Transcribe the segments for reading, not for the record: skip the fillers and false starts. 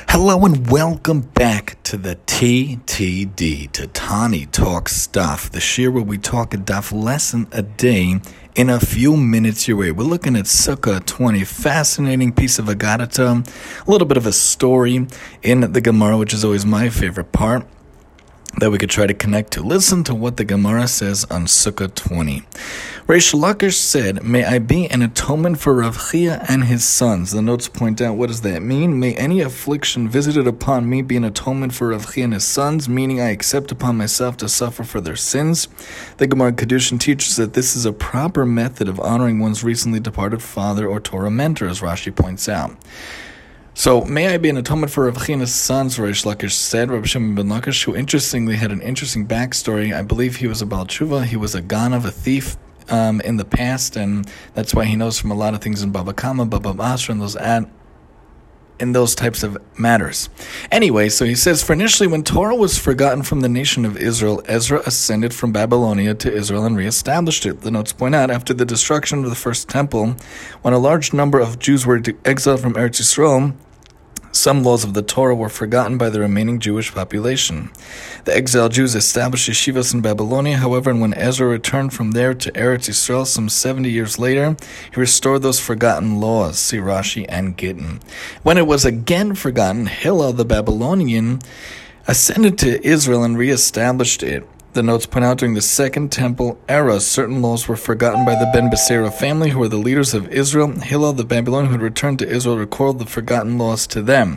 Hello and welcome back to the TTD, to Tani Talk Stuff, the shir where we talk a daf lesson a day in a few minutes your way. We're looking at Sukkah 20, fascinating piece of Agadata, a little bit of a story in the Gemara, which is always my favorite part, that we could try to connect to. Listen to what the Gemara says on Sukkah 20. Reish Lakish said, "May I be an atonement for Rav Chia and his sons." The notes point out, what does that mean? May any affliction visited upon me be an atonement for Rav Chia and his sons, meaning I accept upon myself to suffer for their sins. The Gemara Kedushin teaches that this is a proper method of honoring one's recently departed father or Torah mentor, as Rashi points out. So, may I be an atonement for Rav Chia and his sons, Reish Lakish said. Rabbi Shimon ben Lakish, who interestingly had an interesting backstory. I believe he was a Baal Tshuva. He was a Ganav, a thief in the past, and that's why he knows from a lot of things in Baba Kama, Baba Basra, and in those types of matters. Anyway, so he says, for initially when Torah was forgotten from the nation of Israel, Ezra ascended from Babylonia to Israel and reestablished it. The notes point out, after the destruction of the first temple, when a large number of Jews were exiled from Eretz Yisrael, some laws of the Torah were forgotten by the remaining Jewish population. The exiled Jews established yeshivas in Babylonia, however, and when Ezra returned from there to Eretz Yisrael some 70 years later, he restored those forgotten laws, see Rashi and Gittin. When it was again forgotten, Hillel the Babylonian ascended to Israel and reestablished it. The notes point out during the Second Temple era, certain laws were forgotten by the Ben Beseira family, who were the leaders of Israel. Hillel the Babylonian, who had returned to Israel, recalled the forgotten laws to them.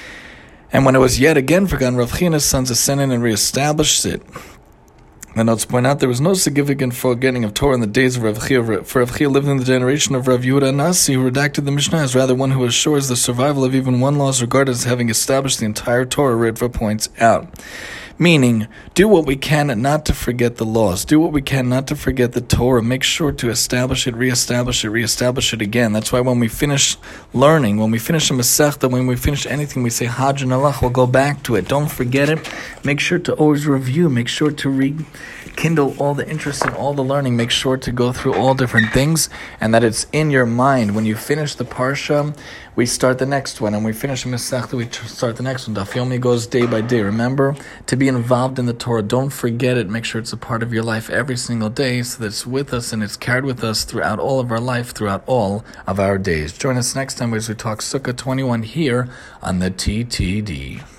And when it was yet again forgotten, Rav Chia and his sons ascended and reestablished it. The notes point out there was no significant forgetting of Torah in the days of Rav Chia, for Rav Chia lived in the generation of Rav Yehuda Nasi, who redacted the Mishnah, as rather one who assures the survival of even one law is regarded as having established the entire Torah, Ritva points out. Meaning, do what we can not to forget the laws. Do what we can not to forget the Torah. Make sure to establish it, reestablish it again. That's why when we finish learning, when we finish a Masechta, when we finish anything, we say Hajj and Alach, we'll go back to it. Don't forget it. Make sure to always review. Make sure to rekindle all the interest in all the learning. Make sure to go through all different things, and that it's in your mind. When you finish the Parsha, we start the next one, and we finish a Masechta, we start the next one. Daf Yomi goes day by day. Remember to be involved in the Torah. Don't forget it. Make sure it's a part of your life every single day, so that it's with us and it's carried with us throughout all of our life, throughout all of our days. Join us next time as we talk Sukkah 21 here on the TTD.